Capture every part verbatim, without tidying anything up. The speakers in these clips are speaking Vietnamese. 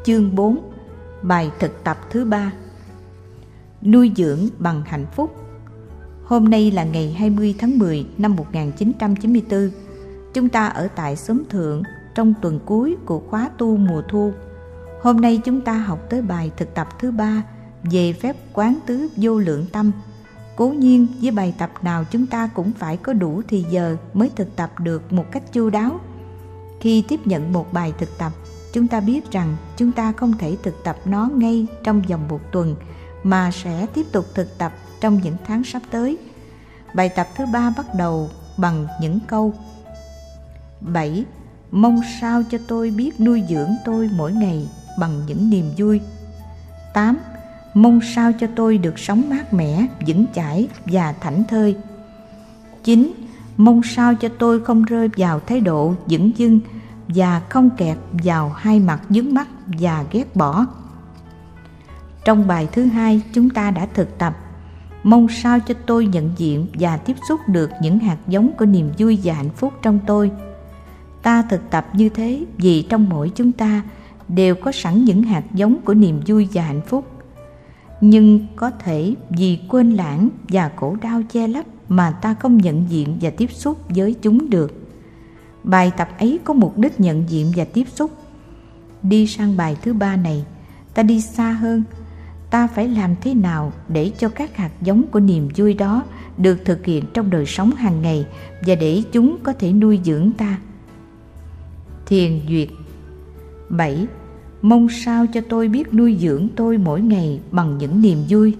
Chương bốn. Bài thực tập thứ ba. Nuôi dưỡng bằng hạnh phúc. Hôm nay là ngày hai mươi tháng mười năm một nghìn chín trăm chín mươi tư. Chúng ta ở tại xóm Thượng trong tuần cuối của khóa tu mùa thu. Hôm nay chúng ta học tới bài thực tập thứ ba về phép quán tứ vô lượng tâm. Cố nhiên với bài tập nào chúng ta cũng phải có đủ thì giờ mới thực tập được một cách chu đáo. Khi tiếp nhận một bài thực tập, chúng ta biết rằng chúng ta không thể thực tập nó ngay trong vòng một tuần, mà sẽ tiếp tục thực tập trong những tháng sắp tới. Bài tập thứ ba bắt đầu bằng những câu: bảy. Mong sao cho tôi biết nuôi dưỡng tôi mỗi ngày bằng những niềm vui. Tám. Mong sao cho tôi được sống mát mẻ, vững chãi và thảnh thơi. Chín. Mong sao cho tôi không rơi vào thái độ dửng dưng và không kẹt vào hai mặt vướng mắc và ghét bỏ. Trong bài thứ hai, chúng ta đã thực tập: mong sao cho tôi nhận diện và tiếp xúc được những hạt giống của niềm vui và hạnh phúc trong tôi. Ta thực tập như thế vì trong mỗi chúng ta đều có sẵn những hạt giống của niềm vui và hạnh phúc. Nhưng có thể vì quên lãng và khổ đau che lấp mà ta không nhận diện và tiếp xúc với chúng được. Bài tập ấy có mục đích nhận diện và tiếp xúc. Đi sang bài thứ ba này, ta đi xa hơn. Ta phải làm thế nào để cho các hạt giống của niềm vui đó được thực hiện trong đời sống hàng ngày và để chúng có thể nuôi dưỡng ta. Thiền duyệt. Bảy. Mong sao cho tôi biết nuôi dưỡng tôi mỗi ngày bằng những niềm vui.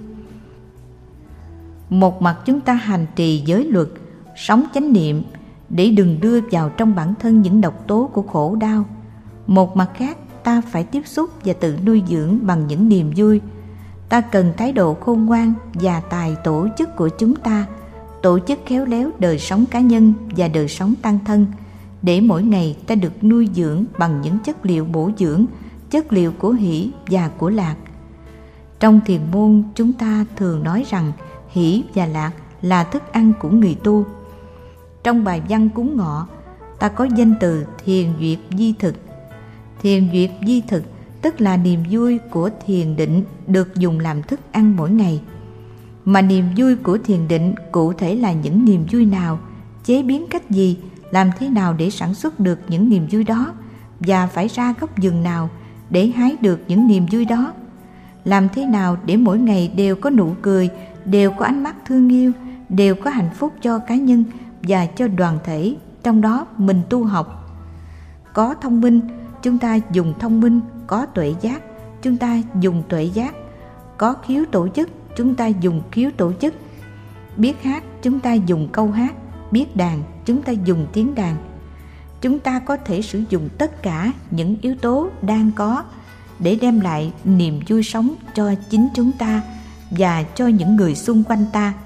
Một mặt chúng ta hành trì giới luật, sống chánh niệm để đừng đưa vào trong bản thân những độc tố của khổ đau. Một mặt khác, ta phải tiếp xúc và tự nuôi dưỡng bằng những niềm vui. Ta cần thái độ khôn ngoan và tài tổ chức của chúng ta, tổ chức khéo léo đời sống cá nhân và đời sống tăng thân, để mỗi ngày ta được nuôi dưỡng bằng những chất liệu bổ dưỡng, chất liệu của hỷ và của lạc. Trong thiền môn, chúng ta thường nói rằng hỷ và lạc là thức ăn của người tu. Trong bài văn cúng ngọ, ta có danh từ thiền duyệt di thực. Thiền duyệt di thực tức là niềm vui của thiền định được dùng làm thức ăn mỗi ngày. Mà niềm vui của thiền định cụ thể là những niềm vui nào, chế biến cách gì, làm thế nào để sản xuất được những niềm vui đó, và phải ra góc vườn nào để hái được những niềm vui đó. Làm thế nào để mỗi ngày đều có nụ cười, đều có ánh mắt thương yêu, đều có hạnh phúc cho cá nhân và cho đoàn thể, trong đó mình tu học. Có thông minh, chúng ta dùng thông minh. Có tuệ giác, chúng ta dùng tuệ giác. Có khiếu tổ chức, chúng ta dùng khiếu tổ chức. Biết hát, chúng ta dùng câu hát. Biết đàn, chúng ta dùng tiếng đàn. Chúng ta có thể sử dụng tất cả những yếu tố đang có để đem lại niềm vui sống cho chính chúng ta và cho những người xung quanh ta.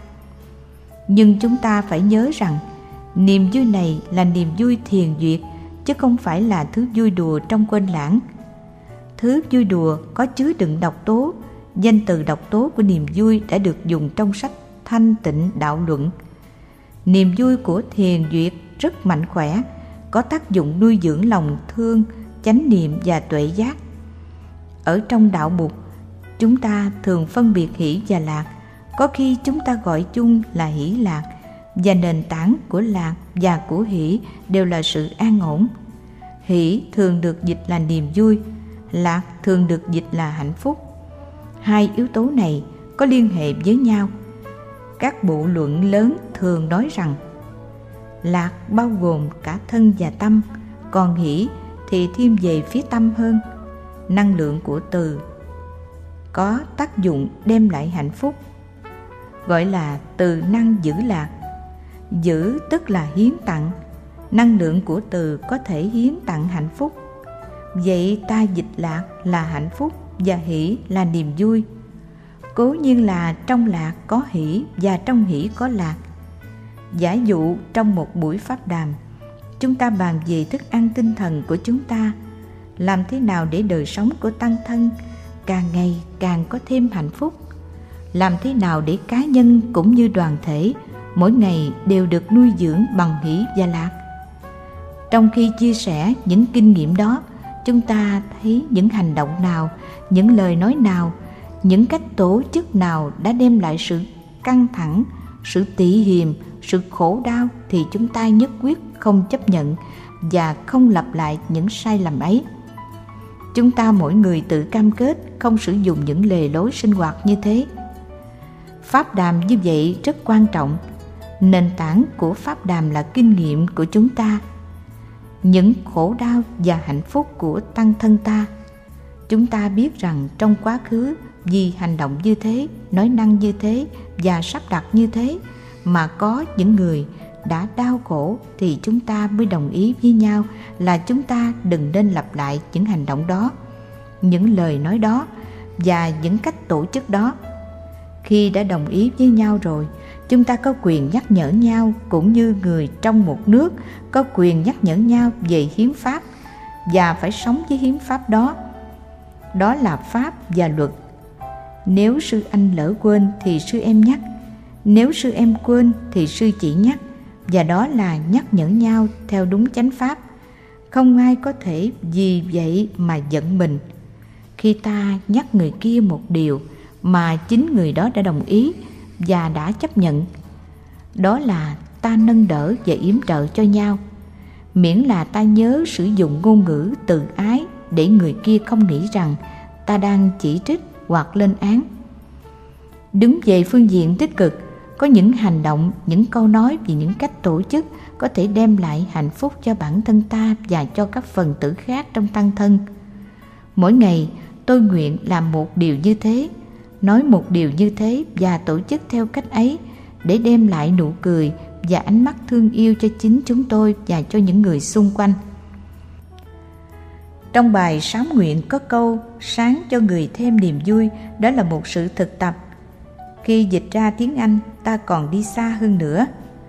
Nhưng chúng ta phải nhớ rằng niềm vui này là niềm vui thiền duyệt, chứ không phải là thứ vui đùa trong quên lãng. Thứ vui đùa có chứa đựng độc tố. Danh từ độc tố của niềm vui đã được dùng trong sách Thanh Tịnh Đạo Luận. Niềm vui của thiền duyệt rất mạnh khỏe, có tác dụng nuôi dưỡng lòng thương, chánh niệm và tuệ giác. Ở trong đạo Bụt, chúng ta thường phân biệt hỷ và lạc. Có khi chúng ta gọi chung là hỷ lạc, và nền tảng của lạc và của hỷ đều là sự an ổn. Hỷ thường được dịch là niềm vui, lạc thường được dịch là hạnh phúc. Hai yếu tố này có liên hệ với nhau. Các bộ luận lớn thường nói rằng lạc bao gồm cả thân và tâm, còn hỷ thì thiên về phía tâm hơn. Năng lượng của từ có tác dụng đem lại hạnh phúc, gọi là từ năng giữ lạc. Giữ tức là hiến tặng. Năng lượng của từ có thể hiến tặng hạnh phúc. Vậy ta dịch lạc là hạnh phúc và hỷ là niềm vui. Cố nhiên là trong lạc có hỷ và trong hỷ có lạc. Giả dụ trong một buổi pháp đàm, chúng ta bàn về thức ăn tinh thần của chúng ta, làm thế nào để đời sống của tăng thân càng ngày càng có thêm hạnh phúc, làm thế nào để cá nhân cũng như đoàn thể mỗi ngày đều được nuôi dưỡng bằng hỷ và lạc. Trong khi chia sẻ những kinh nghiệm đó, chúng ta thấy những hành động nào, những lời nói nào, những cách tổ chức nào đã đem lại sự căng thẳng, sự tị hiềm, sự khổ đau, thì chúng ta nhất quyết không chấp nhận và không lặp lại những sai lầm ấy. Chúng ta mỗi người tự cam kết không sử dụng những lề lối sinh hoạt như thế. Pháp đàm như vậy rất quan trọng. Nền tảng của pháp đàm là kinh nghiệm của chúng ta, những khổ đau và hạnh phúc của tăng thân ta. Chúng ta biết rằng trong quá khứ, vì hành động như thế, nói năng như thế và sắp đặt như thế mà có những người đã đau khổ, thì chúng ta mới đồng ý với nhau là chúng ta đừng nên lặp lại những hành động đó, những lời nói đó và những cách tổ chức đó. Khi đã đồng ý với nhau rồi, chúng ta có quyền nhắc nhở nhau, cũng như người trong một nước có quyền nhắc nhở nhau về hiến pháp và phải sống với hiến pháp đó. Đó là pháp và luật. Nếu sư anh lỡ quên thì sư em nhắc, nếu sư em quên thì sư chỉ nhắc, và đó là nhắc nhở nhau theo đúng chánh pháp. Không ai có thể vì vậy mà giận mình. Khi ta nhắc người kia một điều mà chính người đó đã đồng ý và đã chấp nhận, đó là ta nâng đỡ và yểm trợ cho nhau, miễn là ta nhớ sử dụng ngôn ngữ từ ái để người kia không nghĩ rằng ta đang chỉ trích hoặc lên án. Đứng về phương diện tích cực, có những hành động, những câu nói và những cách tổ chức có thể đem lại hạnh phúc cho bản thân ta và cho các phần tử khác trong tăng thân. Mỗi ngày tôi nguyện làm một điều như thế, nói một điều như thế và tổ chức theo cách ấy để đem lại nụ cười và ánh mắt thương yêu cho chính chúng tôi và cho những người xung quanh. Trong bài sám nguyện có câu sáng cho người thêm niềm vui, đó là một sự thực tập. Khi dịch ra tiếng Anh, ta còn đi xa hơn nữa.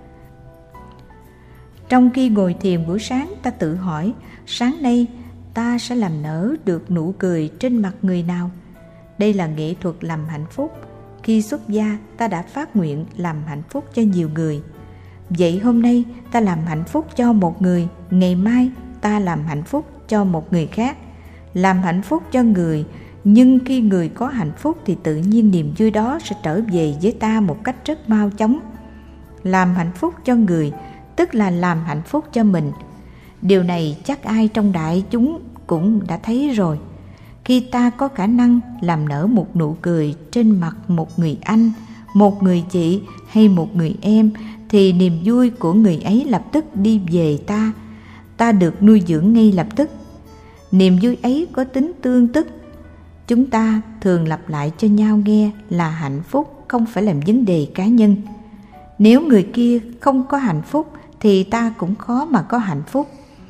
Trong khi ngồi thiền buổi sáng, ta tự hỏi, sáng nay ta sẽ làm nở được nụ cười trên mặt người nào? Đây là nghệ thuật làm hạnh phúc. Khi xuất gia, ta đã phát nguyện làm hạnh phúc cho nhiều người. Vậy hôm nay ta làm hạnh phúc cho một người, ngày mai ta làm hạnh phúc cho một người khác. Làm hạnh phúc cho người, nhưng khi người có hạnh phúc thì tự nhiên niềm vui đó sẽ trở về với ta một cách rất mau chóng. Làm hạnh phúc cho người tức là làm hạnh phúc cho mình. Điều này chắc ai trong đại chúng cũng đã thấy rồi. Khi ta có khả năng làm nở một nụ cười trên mặt một người anh, một người chị hay một người em, thì niềm vui của người ấy lập tức đi về ta. Ta được nuôi dưỡng ngay lập tức. Niềm vui ấy có tính tương tức. Chúng ta thường lặp lại cho nhau nghe là hạnh phúc không phải là vấn đề cá nhân. Nếu người kia không có hạnh phúc thì ta cũng khó mà có hạnh phúc.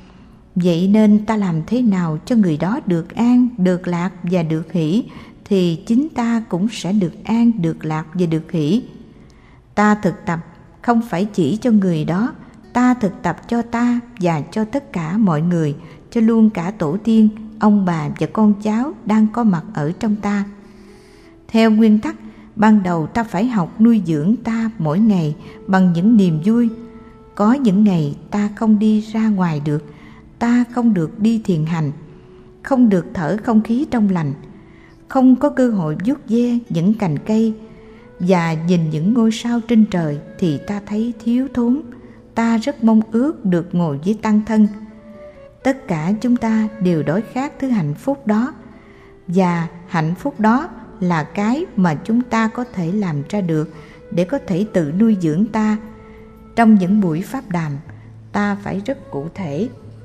Vậy nên ta làm thế nào cho người đó được an, được lạc và được hỷ, thì chính ta cũng sẽ được an, được lạc và được hỷ. Ta thực tập không phải chỉ cho người đó, ta thực tập cho ta và cho tất cả mọi người, cho luôn cả tổ tiên, ông bà và con cháu đang có mặt ở trong ta. Theo nguyên tắc, ban đầu ta phải học nuôi dưỡng ta mỗi ngày bằng những niềm vui. Có những ngày ta không đi ra ngoài được, ta không được đi thiền hành, không được thở không khí trong lành, không có cơ hội vuốt ve những cành cây và nhìn những ngôi sao trên trời, thì ta thấy thiếu thốn. Ta rất mong ước được ngồi với tăng thân. Tất cả chúng ta đều đói khát thứ hạnh phúc đó, và hạnh phúc đó là cái mà chúng ta có thể làm ra được để có thể tự nuôi dưỡng ta. Trong những buổi pháp đàm, ta phải rất cụ thể.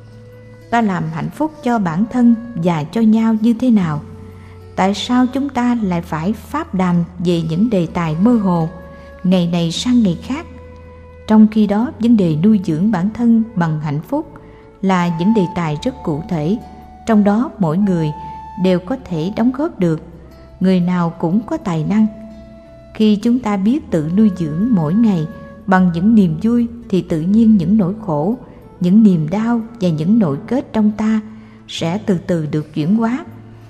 Ta làm hạnh phúc cho bản thân và cho nhau như thế nào? Tại sao chúng ta lại phải pháp đàm về những đề tài mơ hồ, ngày này sang ngày khác? Trong khi đó, vấn đề nuôi dưỡng bản thân bằng hạnh phúc là những đề tài rất cụ thể, trong đó mỗi người đều có thể đóng góp được, người nào cũng có tài năng. Khi chúng ta biết tự nuôi dưỡng mỗi ngày bằng những niềm vui, thì tự nhiên những nỗi khổ, những niềm đau và những nội kết trong ta sẽ từ từ được chuyển hóa.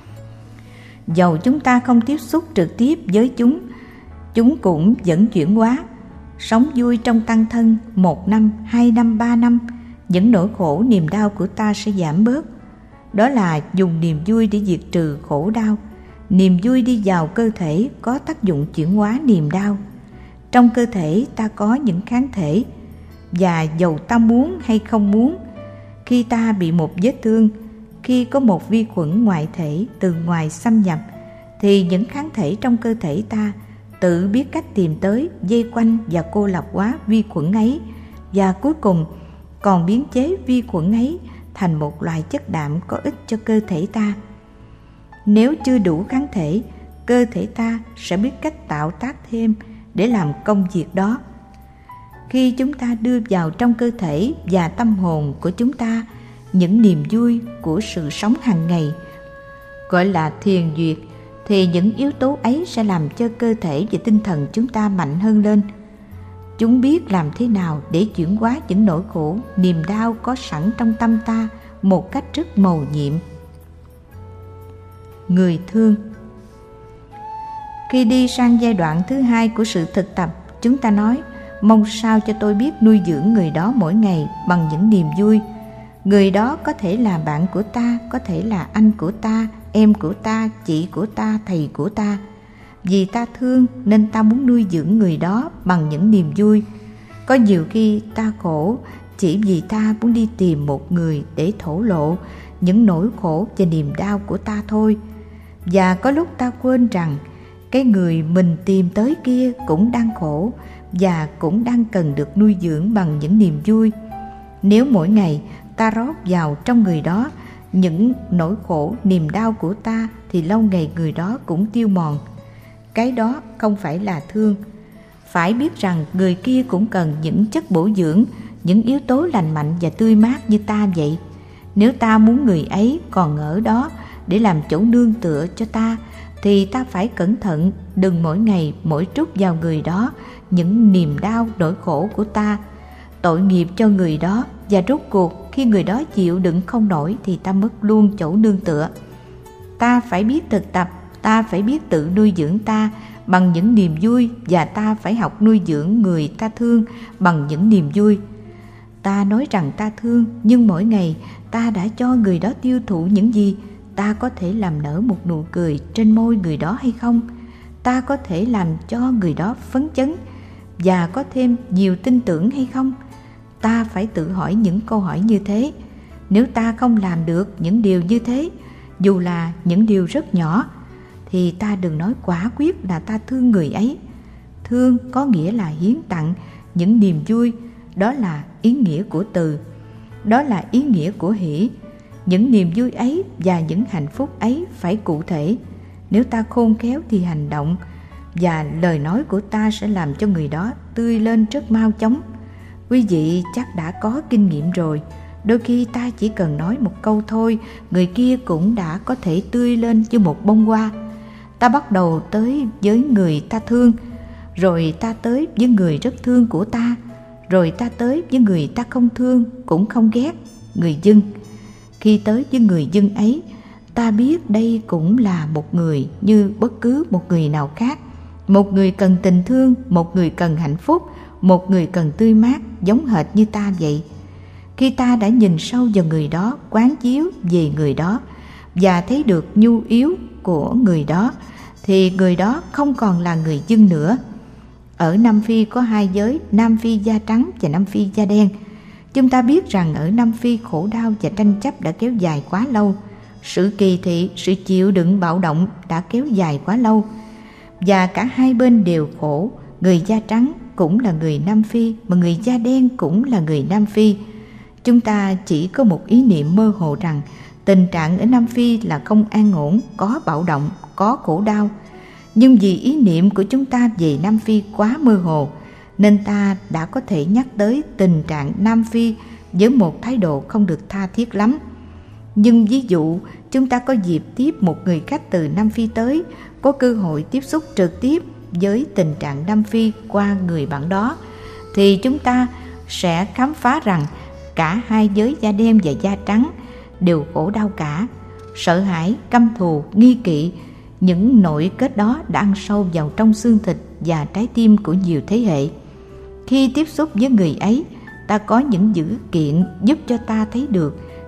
Dầu chúng ta không tiếp xúc trực tiếp với chúng, chúng cũng vẫn chuyển hóa. Sống vui trong tăng thân một năm, hai năm, ba năm, những nỗi khổ niềm đau của ta sẽ giảm bớt. đó là dùng niềm vui để diệt trừ khổ đau. Niềm vui đi vào cơ thể có tác dụng chuyển hóa niềm đau. Trong cơ thể ta có những kháng thể, và dầu ta muốn hay không muốn, khi ta bị một vết thương, khi có một vi khuẩn ngoại thể từ ngoài xâm nhập, thì những kháng thể trong cơ thể ta tự biết cách tìm tới, vây quanh và cô lập hóa vi khuẩn ấy, và cuối cùng còn biến chế vi khuẩn ấy thành một loại chất đạm có ích cho cơ thể ta. Nếu chưa đủ kháng thể, cơ thể ta sẽ biết cách tạo tác thêm để làm công việc đó. Khi chúng ta đưa vào trong cơ thể và tâm hồn của chúng ta những niềm vui của sự sống hàng ngày, gọi là thiền duyệt, thì những yếu tố ấy sẽ làm cho cơ thể và tinh thần chúng ta mạnh hơn lên. Chúng biết làm thế nào để chuyển hóa những nỗi khổ, niềm đau có sẵn trong tâm ta một cách rất mầu nhiệm. Người thương. Khi đi sang giai đoạn thứ hai của sự thực tập, chúng ta nói: mong sao cho tôi biết nuôi dưỡng người đó mỗi ngày bằng những niềm vui. Người đó có thể là bạn của ta, có thể là anh của ta, em của ta, chị của ta, thầy của ta. Vì ta thương nên ta muốn nuôi dưỡng người đó bằng những niềm vui. Có nhiều khi ta khổ chỉ vì ta muốn đi tìm một người để thổ lộ những nỗi khổ và niềm đau của ta thôi. Và có lúc ta quên rằng cái người mình tìm tới kia cũng đang khổ và cũng đang cần được nuôi dưỡng bằng những niềm vui. Nếu mỗi ngày ta rót vào trong người đó những nỗi khổ, niềm đau của ta, thì lâu ngày người đó cũng tiêu mòn. Cái đó không phải là thương. Phải biết rằng người kia cũng cần những chất bổ dưỡng, những yếu tố lành mạnh và tươi mát như ta vậy. Nếu ta muốn người ấy còn ở đó để làm chỗ nương tựa cho ta, thì ta phải cẩn thận, đừng mỗi ngày mỗi trút vào người đó những niềm đau, nỗi khổ của ta. Tội nghiệp cho người đó, và rốt cuộc khi người đó chịu đựng không nổi thì ta mất luôn chỗ nương tựa. Ta phải biết thực tập, ta phải biết tự nuôi dưỡng ta bằng những niềm vui, và ta phải học nuôi dưỡng người ta thương bằng những niềm vui. Ta nói rằng ta thương, nhưng mỗi ngày ta đã cho người đó tiêu thụ những gì? Ta có thể làm nở một nụ cười trên môi người đó hay không? Ta có thể làm cho người đó phấn chấn và có thêm nhiều tin tưởng hay không? Ta phải tự hỏi những câu hỏi như thế. Nếu ta không làm được những điều như thế, dù là những điều rất nhỏ, thì ta đừng nói quả quyết là ta thương người ấy. Thương có nghĩa là hiến tặng những niềm vui, đó là ý nghĩa của từ, đó là ý nghĩa của hỷ. Những niềm vui ấy và những hạnh phúc ấy phải cụ thể. Nếu ta khôn khéo thì hành động và lời nói của ta sẽ làm cho người đó tươi lên rất mau chóng. Quý vị chắc đã có kinh nghiệm rồi. Đôi khi ta chỉ cần nói một câu thôi, người kia cũng đã có thể tươi lên như một bông hoa. Ta bắt đầu tới với người ta thương, rồi ta tới với người rất thương của ta, rồi ta tới với người ta không thương cũng không ghét, người dưng. Khi tới với người dưng ấy, ta biết đây cũng là một người như bất cứ một người nào khác. Một người cần tình thương, một người cần hạnh phúc, một người cần tươi mát, giống hệt như ta vậy. Khi ta đã nhìn sâu vào người đó, quán chiếu về người đó và thấy được nhu yếu của người đó, thì người đó không còn là người dưng nữa. Ở Nam Phi có hai giới, Nam Phi da trắng và Nam Phi da đen. Chúng ta biết rằng ở Nam Phi khổ đau và tranh chấp đã kéo dài quá lâu. Sự kỳ thị, sự chịu đựng bạo động đã kéo dài quá lâu. Và cả hai bên đều khổ. Người da trắng cũng là người Nam Phi, mà người da đen cũng là người Nam Phi. Chúng ta chỉ có một ý niệm mơ hồ rằng tình trạng ở Nam Phi là không an ổn, có bạo động, có khổ đau. Nhưng vì ý niệm của chúng ta về Nam Phi quá mơ hồ, nên ta đã có thể nhắc tới tình trạng Nam Phi với một thái độ không được tha thiết lắm. Nhưng ví dụ chúng ta có dịp tiếp một người khách từ Nam Phi tới, có cơ hội tiếp xúc trực tiếp với tình trạng Nam Phi qua người bạn đó, thì chúng ta sẽ khám phá rằng cả hai giới da đen và da trắng đều khổ đau cả. Sợ hãi, căm thù, nghi kỵ, những nội kết đó đã ăn sâu vào trong xương thịt và trái tim của nhiều thế hệ. Khi tiếp xúc với người ấy, ta có những dữ kiện giúp cho ta thấy được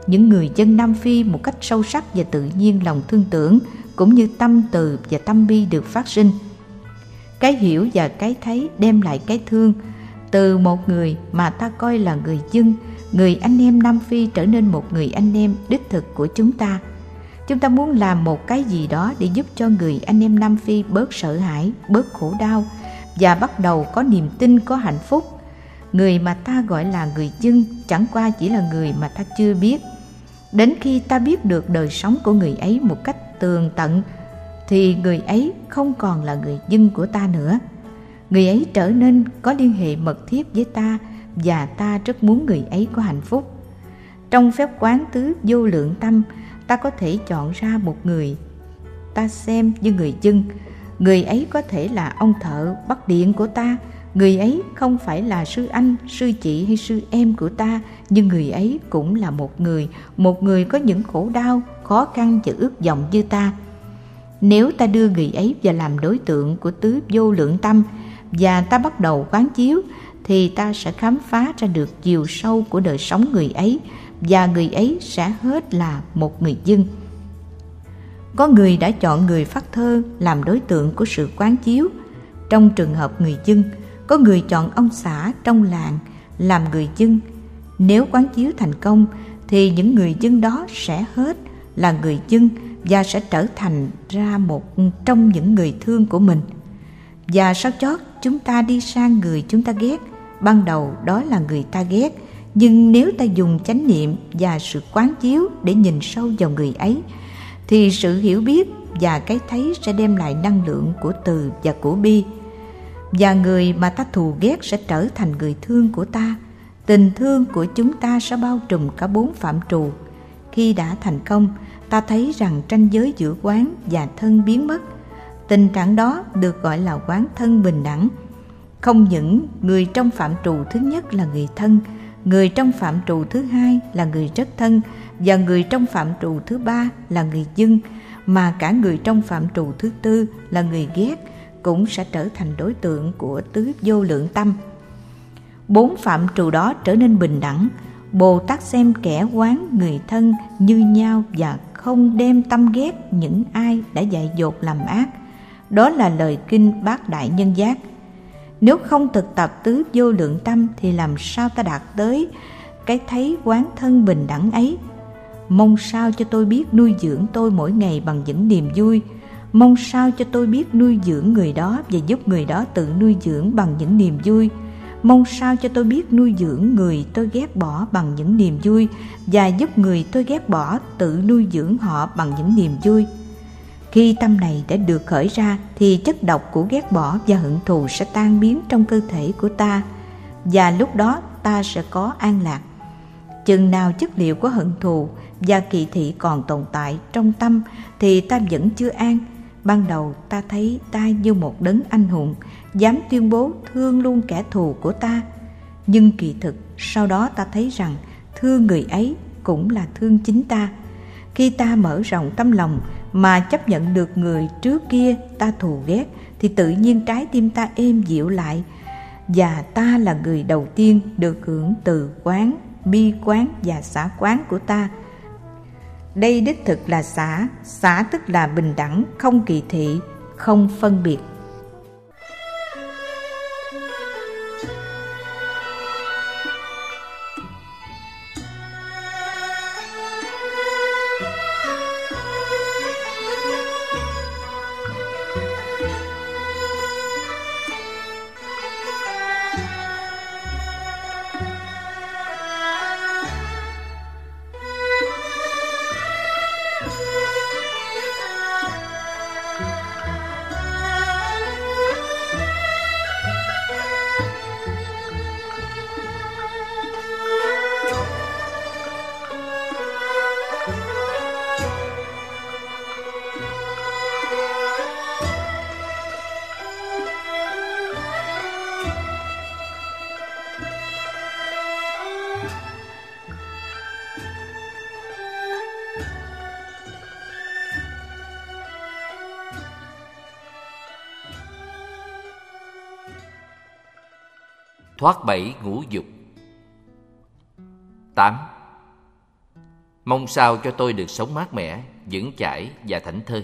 những người dân Nam Phi một cách sâu sắc và tự nhiên lòng thương tưởng cũng như tâm từ và tâm bi được phát sinh. Cái hiểu và cái thấy đem lại cái thương từ một người mà ta coi là người dân, người anh em Nam Phi trở nên một người anh em đích thực của chúng ta. Chúng ta muốn làm một cái gì đó để giúp cho người anh em Nam Phi bớt sợ hãi, bớt khổ đau và bắt đầu có niềm tin, có hạnh phúc. Người mà ta gọi là người dân chẳng qua chỉ là người mà ta chưa biết. Đến khi ta biết được đời sống của người ấy một cách tường tận thì người ấy không còn là người dân của ta nữa. Người ấy trở nên có liên hệ mật thiết với ta và ta rất muốn người ấy có hạnh phúc. Trong phép quán tứ vô lượng tâm, ta có thể chọn ra một người ta xem như người dân. Người ấy có thể là ông thợ bắt điện của ta. Người ấy không phải là sư anh, sư chị hay sư em của ta, nhưng người ấy cũng là một người, một người có những khổ đau, khó khăn và ước vọng như ta. Nếu ta đưa người ấy vào làm đối tượng của tứ vô lượng tâm và ta bắt đầu quán chiếu, thì ta sẽ khám phá ra được chiều sâu của đời sống người ấy và người ấy sẽ hết là một người dân. Có người đã chọn người phát thơ làm đối tượng của sự quán chiếu trong trường hợp người dân. Có người chọn ông xã trong làng làm người dân. Nếu quán chiếu thành công thì những người dân đó sẽ hết là người dân và sẽ trở thành ra một trong những người thương của mình. Và sau chót chúng ta đi sang người chúng ta ghét. Ban đầu đó là người ta ghét, nhưng nếu ta dùng chánh niệm và sự quán chiếu để nhìn sâu vào người ấy thì sự hiểu biết và cái thấy sẽ đem lại năng lượng của từ và của bi. Và người mà ta thù ghét sẽ trở thành người thương của ta. Tình thương của chúng ta sẽ bao trùm cả bốn phạm trù. Khi đã thành công, ta thấy rằng ranh giới giữa quán và thân biến mất. Tình trạng đó được gọi là quán thân bình đẳng. Không những người trong phạm trù thứ nhất là người thân, người trong phạm trù thứ hai là người rất thân và người trong phạm trù thứ ba là người dân, mà cả người trong phạm trù thứ tư là người ghét cũng sẽ trở thành đối tượng của tứ vô lượng tâm. Bốn phạm trù đó trở nên bình đẳng. Bồ Tát xem kẻ quán người thân như nhau và không đem tâm ghét những ai đã dại dột làm ác. Đó là lời kinh Bát Đại Nhân Giác. Nếu không thực tập tứ vô lượng tâm thì làm sao ta đạt tới cái thấy quán thân bình đẳng ấy? Mong sao cho tôi biết nuôi dưỡng tôi mỗi ngày bằng những niềm vui. Mong sao cho tôi biết nuôi dưỡng người đó và giúp người đó tự nuôi dưỡng bằng những niềm vui. Mong sao cho tôi biết nuôi dưỡng người tôi ghét bỏ bằng những niềm vui và giúp người tôi ghét bỏ tự nuôi dưỡng họ bằng những niềm vui. Khi tâm này đã được khởi ra thì chất độc của ghét bỏ và hận thù sẽ tan biến trong cơ thể của ta, và lúc đó ta sẽ có an lạc. Chừng nào chất liệu của hận thù và kỳ thị còn tồn tại trong tâm thì ta vẫn chưa an. Ban đầu ta thấy ta như một đấng anh hùng, dám tuyên bố thương luôn kẻ thù của ta. Nhưng kỳ thực sau đó ta thấy rằng thương người ấy cũng là thương chính ta. Khi ta mở rộng tâm lòng mà chấp nhận được người trước kia ta thù ghét thì tự nhiên trái tim ta êm dịu lại, và ta là người đầu tiên được hưởng từ quán, bi quán và xả quán của ta. Đây đích thực là xả, xả tức là bình đẳng, không kỳ thị, không phân biệt. Thoát bẫy ngũ dục. Tám. Mong sao cho tôi được sống mát mẻ, vững chãi và thảnh thơi.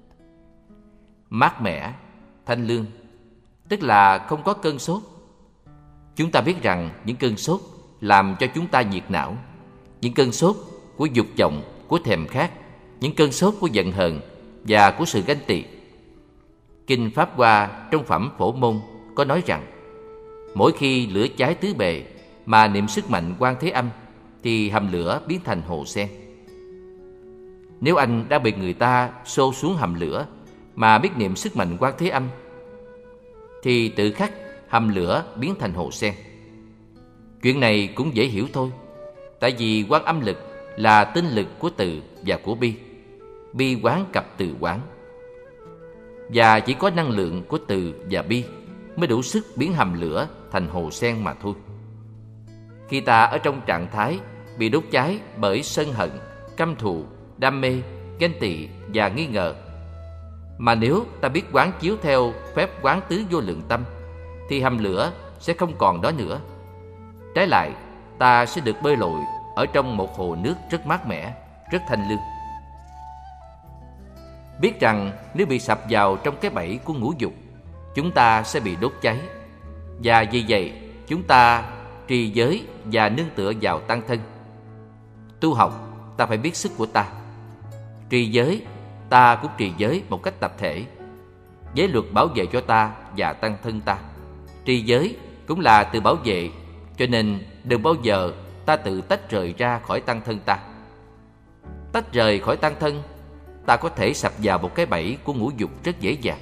Mát mẻ, thanh lương, tức là không có cơn sốt. Chúng ta biết rằng những cơn sốt làm cho chúng ta nhiệt não, những cơn sốt của dục vọng, của thèm khát, những cơn sốt của giận hờn và của sự ganh tị. Kinh Pháp Hoa trong phẩm Phổ Môn có nói rằng, mỗi khi lửa cháy tứ bề mà niệm sức mạnh Quan Thế Âm thì hầm lửa biến thành hồ sen. Nếu anh đã bị người ta xô xuống hầm lửa mà biết niệm sức mạnh Quan Thế Âm thì tự khắc hầm lửa biến thành hồ sen. Chuyện này cũng dễ hiểu thôi, tại vì Quan Âm lực là tinh lực của từ và của bi, bi quán cập từ quán, và chỉ có năng lượng của từ và bi mới đủ sức biến hầm lửa thành hồ sen mà thôi. Khi ta ở trong trạng thái bị đốt cháy bởi sân hận, căm thù, đam mê, ganh tị và nghi ngờ, mà nếu ta biết quán chiếu theo phép quán tứ vô lượng tâm thì hầm lửa sẽ không còn đó nữa. Trái lại, ta sẽ được bơi lội ở trong một hồ nước rất mát mẻ, rất thanh lương. Biết rằng nếu bị sập vào trong cái bẫy của ngũ dục, chúng ta sẽ bị đốt cháy, và vì vậy chúng ta trì giới và nương tựa vào tăng thân. Tu học, ta phải biết sức của ta. Trì giới, ta cũng trì giới một cách tập thể. Giới luật bảo vệ cho ta và tăng thân ta. Trì giới cũng là từ bảo vệ, cho nên đừng bao giờ ta tự tách rời ra khỏi tăng thân ta. Tách rời khỏi tăng thân, ta có thể sập vào một cái bẫy của ngũ dục rất dễ dàng.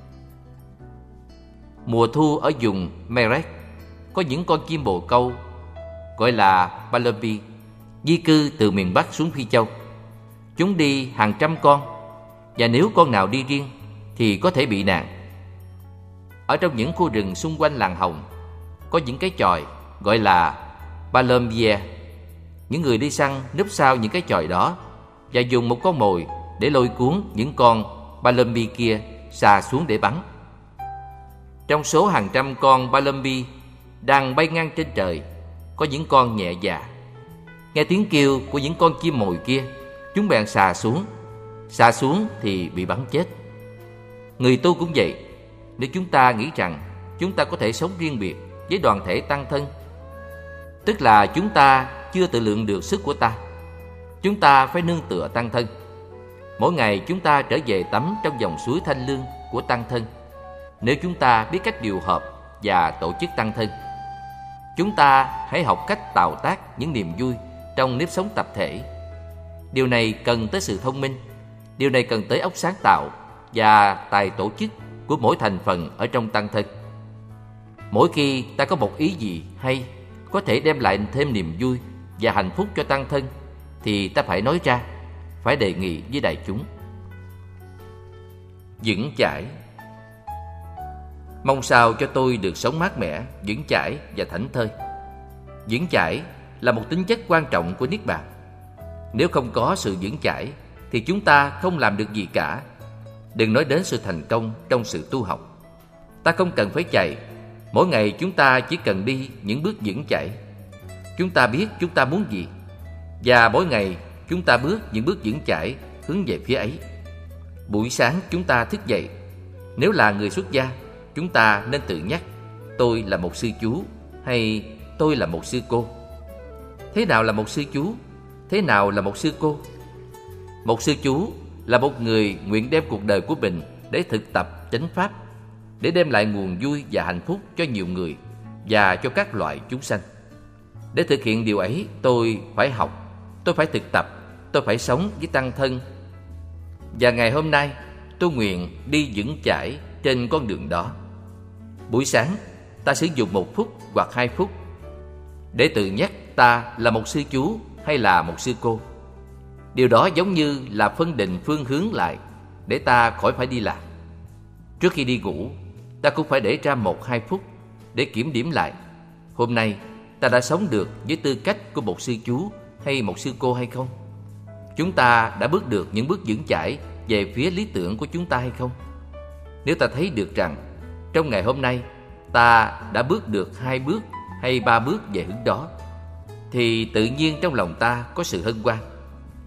Mùa thu ở vùng Merek có những con chim bồ câu gọi là Bumblebee di cư từ miền Bắc xuống Phi Châu. Chúng đi hàng trăm con, và nếu con nào đi riêng thì có thể bị nạn. Ở trong những khu rừng xung quanh làng Hồng có những cái chòi gọi là Bumblebee. Những người đi săn núp sau những cái chòi đó và dùng một con mồi để lôi cuốn những con Bumblebee kia xà xuống để bắn. Trong số hàng trăm con Bumblebee đang bay ngang trên trời, có những con nhẹ dạ. Nghe tiếng kêu của những con chim mồi kia, chúng bèn xà xuống. Xà xuống thì bị bắn chết. Người tu cũng vậy. Nếu chúng ta nghĩ rằng chúng ta có thể sống riêng biệt với đoàn thể tăng thân, tức là chúng ta chưa tự lượng được sức của ta. Chúng ta phải nương tựa tăng thân. Mỗi ngày chúng ta trở về tắm trong dòng suối thanh lương của tăng thân. Nếu chúng ta biết cách điều hợp và tổ chức tăng thân, chúng ta hãy học cách tạo tác những niềm vui trong nếp sống tập thể. Điều này cần tới sự thông minh, điều này cần tới óc sáng tạo và tài tổ chức của mỗi thành phần ở trong tăng thân. Mỗi khi ta có một ý gì hay có thể đem lại thêm niềm vui và hạnh phúc cho tăng thân thì ta phải nói ra, phải đề nghị với đại chúng. Vững chãi. Mong sao cho tôi được sống mát mẻ, vững chãi và thảnh thơi. Vững chãi là một tính chất quan trọng của Niết Bàn. Nếu không có sự vững chãi thì chúng ta không làm được gì cả. Đừng nói đến sự thành công trong sự tu học. Ta không cần phải chạy. Mỗi ngày chúng ta chỉ cần đi những bước vững chãi. Chúng ta biết chúng ta muốn gì, và mỗi ngày chúng ta bước những bước vững chãi hướng về phía ấy. Buổi sáng chúng ta thức dậy. Nếu là người xuất gia, chúng ta nên tự nhắc tôi là một sư chú hay tôi là một sư cô. Thế nào là một sư chú? Thế nào là một sư cô? Một sư chú là một người nguyện đem cuộc đời của mình để thực tập chánh pháp, để đem lại nguồn vui và hạnh phúc cho nhiều người và cho các loại chúng sanh. Để thực hiện điều ấy, tôi phải học, tôi phải thực tập, tôi phải sống với tăng thân. Và ngày hôm nay, tôi nguyện đi vững chãi trên con đường đó. Buổi sáng, ta sử dụng một phút hoặc hai phút để tự nhắc ta là một sư chú hay là một sư cô. Điều đó giống như là phân định phương hướng lại để ta khỏi phải đi lạc. Trước khi đi ngủ, ta cũng phải để ra một hai phút để kiểm điểm lại. Hôm nay, ta đã sống được với tư cách của một sư chú hay một sư cô hay không? Chúng ta đã bước được những bước vững chãi về phía lý tưởng của chúng ta hay không? Nếu ta thấy được rằng trong ngày hôm nay ta đã bước được hai bước hay ba bước về hướng đó, thì tự nhiên trong lòng ta có sự hân hoan.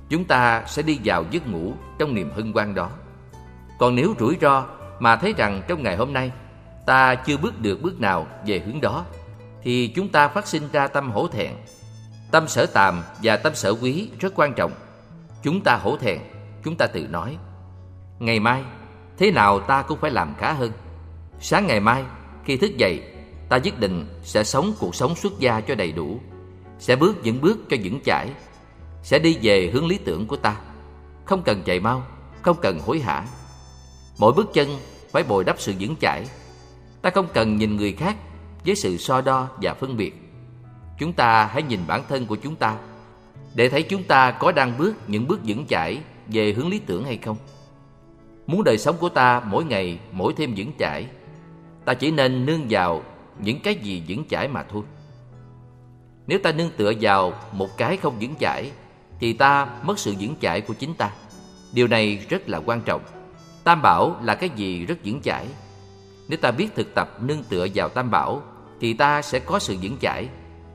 chúng ta sẽ đi vào giấc ngủ trong niềm hân hoan đó. Còn nếu rủi ro mà thấy rằng trong ngày hôm nay ta chưa bước được bước nào về hướng đó, thì chúng ta phát sinh ra tâm hổ thẹn. Tâm sở tàm và tâm sở quý rất quan trọng. Chúng ta hổ thẹn, chúng ta tự nói: ngày mai thế nào ta cũng phải làm khá hơn. Sáng ngày mai khi thức dậy, ta nhất định sẽ sống cuộc sống xuất gia cho đầy đủ, sẽ bước những bước cho vững chãi, sẽ đi về hướng lý tưởng của ta. Không cần chạy mau, không cần hối hả. Mỗi bước chân phải bồi đắp sự vững chãi. Ta không cần nhìn người khác với sự so đo và phân biệt. Chúng ta hãy nhìn bản thân của chúng ta để thấy chúng ta có đang bước những bước vững chãi về hướng lý tưởng hay không. Muốn đời sống của ta mỗi ngày mỗi thêm vững chãi, ta chỉ nên nương vào những cái gì vững chãi mà thôi. Nếu ta nương tựa vào một cái không vững chãi, thì ta mất sự vững chãi của chính ta. Điều này rất là quan trọng. Tam bảo là cái gì rất vững chãi. Nếu ta biết thực tập nương tựa vào tam bảo, thì ta sẽ có sự vững chãi.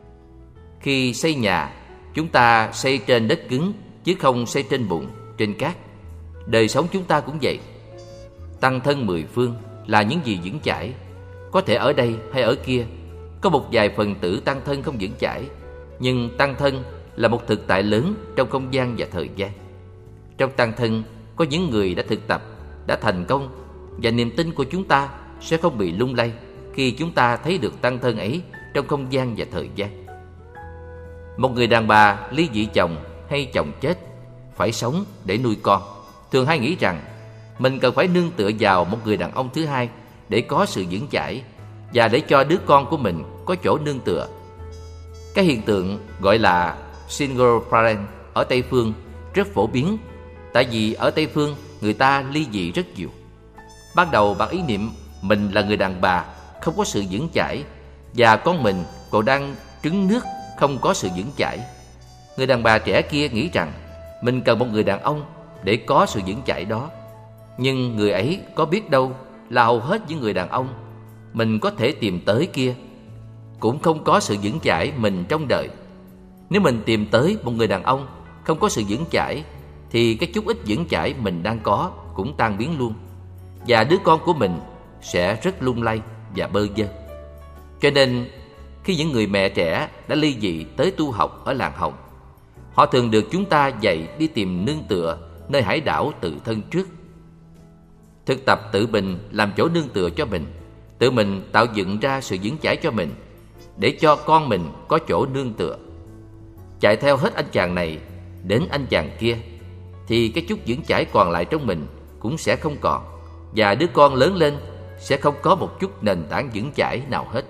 Khi xây nhà, chúng ta xây trên đất cứng, chứ không xây trên bùn, trên cát. Đời sống chúng ta cũng vậy. Tăng thân mười phương là những gì vững chãi. Có thể ở đây hay ở kia có một vài phần tử tăng thân không vững chãi, nhưng tăng thân là một thực tại lớn trong không gian và thời gian. Trong tăng thân có những người đã thực tập, đã thành công, và niềm tin của chúng ta sẽ không bị lung lay khi chúng ta thấy được tăng thân ấy trong không gian và thời gian. Một người đàn bà ly dị chồng hay chồng chết, phải sống để nuôi con, thường hay nghĩ rằng mình cần phải nương tựa vào một người đàn ông thứ hai để có sự vững chãi và để cho đứa con của mình có chỗ nương tựa. Cái hiện tượng gọi là single parent ở Tây Phương rất phổ biến, tại vì ở Tây Phương người ta ly dị rất nhiều. Ban đầu bằng ý niệm mình là người đàn bà không có sự vững chãi và con mình còn đang trứng nước không có sự vững chãi. Người đàn bà trẻ kia nghĩ rằng mình cần một người đàn ông để có sự vững chãi đó. Nhưng người ấy có biết đâu là hầu hết những người đàn ông mình có thể tìm tới kia cũng không có sự vững chãi mình trong đời. Nếu mình tìm tới một người đàn ông không có sự vững chãi, thì cái chút ít vững chãi mình đang có cũng tan biến luôn, và đứa con của mình sẽ rất lung lay và bơ vơ. Cho nên khi những người mẹ trẻ đã ly dị tới tu học ở làng Hồng, họ thường được chúng ta dạy đi tìm nương tựa nơi hải đảo tự thân trước. Thực tập tự mình làm chỗ nương tựa cho mình, tự mình tạo dựng ra sự vững chãi cho mình, để cho con mình có chỗ nương tựa. Chạy theo hết anh chàng này đến anh chàng kia, thì cái chút vững chãi còn lại trong mình cũng sẽ không còn, và đứa con lớn lên sẽ không có một chút nền tảng vững chãi nào hết.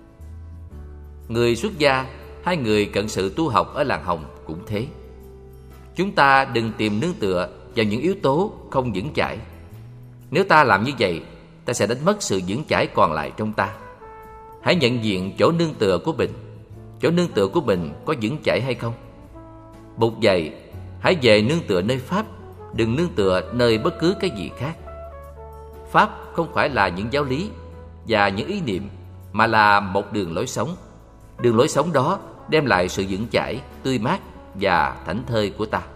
Người xuất gia hay người cận sự tu học ở làng Hồng cũng thế. Chúng ta đừng tìm nương tựa vào những yếu tố không vững chãi. Nếu ta làm như vậy, ta sẽ đánh mất sự vững chãi còn lại trong ta. Hãy nhận diện chỗ nương tựa của mình. Chỗ nương tựa của mình có vững chãi hay không? Bụt dạy, hãy về nương tựa nơi Pháp, đừng nương tựa nơi bất cứ cái gì khác. Pháp không phải là những giáo lý và những ý niệm, mà là một đường lối sống. Đường lối sống đó đem lại sự vững chãi, tươi mát và thảnh thơi của ta.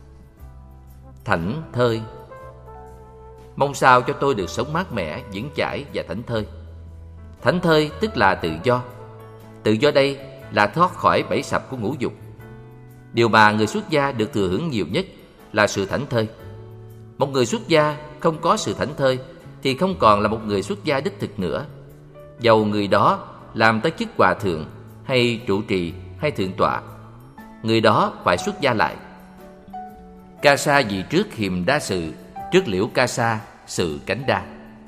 Thảnh thơi. Mong sao cho tôi được sống mát mẻ, vững chãi và thảnh thơi. Thảnh thơi tức là tự do. Tự do đây là thoát khỏi bẫy sập của ngũ dục. Điều mà người xuất gia được thừa hưởng nhiều nhất là sự thảnh thơi. Một người xuất gia không có sự thảnh thơi thì không còn là một người xuất gia đích thực nữa. Dầu người đó làm tới chức hòa thượng hay trụ trì hay thượng tọa, người đó phải xuất gia lại. Ca sa vì trước hiềm đa sự, trước liễu ca sa sự cánh đa.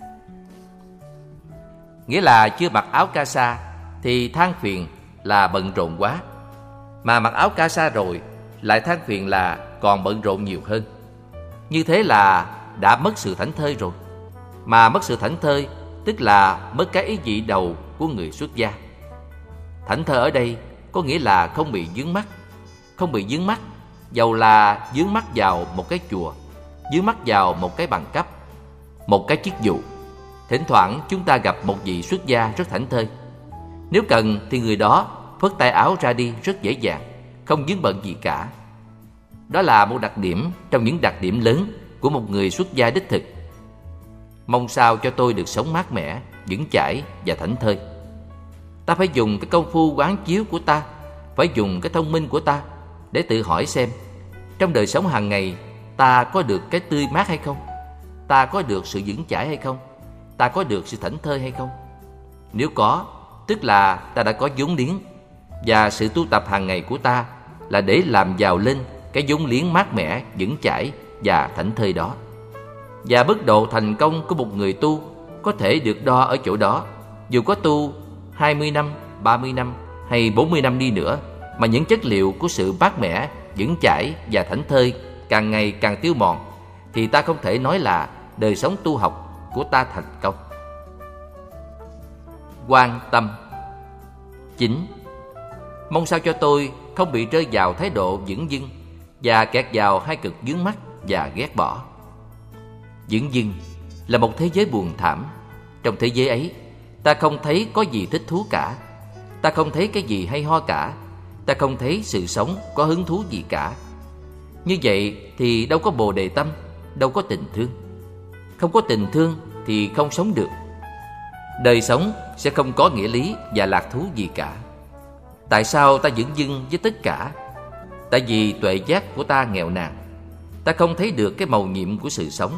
Nghĩa là chưa mặc áo ca sa thì than phiền là bận rộn quá, mà mặc áo ca sa rồi lại than phiền là còn bận rộn nhiều hơn. Như thế là đã mất sự thảnh thơi rồi. Mà mất sự thảnh thơi tức là mất cái ý vị đầu của người xuất gia. Thảnh thơi ở đây có nghĩa là không bị vướng mắc. Không bị vướng mắc, dầu là vướng mắc vào một cái chùa, vướng mắc vào một cái bằng cấp, một cái chức vụ. Thỉnh thoảng chúng ta gặp một vị xuất gia rất thảnh thơi. Nếu cần thì người đó phất tay áo ra đi rất dễ dàng, không vướng bận gì cả. Đó là một đặc điểm trong những đặc điểm lớn của một người xuất gia đích thực. Mong sao cho tôi được sống mát mẻ, vững chãi và thảnh thơi. Ta phải dùng cái công phu quán chiếu của ta, phải dùng cái thông minh của ta để tự hỏi xem trong đời sống hàng ngày ta có được cái tươi mát hay không, ta có được sự vững chãi hay không, ta có được sự thảnh thơi hay không. Nếu có, tức là ta đã có vốn liếng, và sự tu tập hàng ngày của ta là để làm giàu lên cái vốn liếng mát mẻ, vững chãi và thảnh thơi đó. Và mức độ thành công của một người tu có thể được đo ở chỗ đó. Dù có tu hai mươi năm, ba mươi năm hay bốn mươi năm đi nữa, mà những chất liệu của sự mát mẻ, vững chãi và thảnh thơi càng ngày càng tiêu mòn, thì ta không thể nói là đời sống tu học của ta thành công. Quan tâm. Chín. Mong sao cho tôi không bị rơi vào thái độ dửng dưng và kẹt vào hai cực vướng mắc và ghét bỏ. Dửng dưng là một thế giới buồn thảm. Trong thế giới ấy, ta không thấy có gì thích thú cả, ta không thấy cái gì hay ho cả, ta không thấy sự sống có hứng thú gì cả. Như vậy thì đâu có bồ đề tâm, đâu có tình thương. Không có tình thương thì không sống được. Đời sống sẽ không có nghĩa lý và lạc thú gì cả. Tại sao ta dửng dưng với tất cả? Tại vì tuệ giác của ta nghèo nàn. Ta không thấy được cái màu nhiệm của sự sống.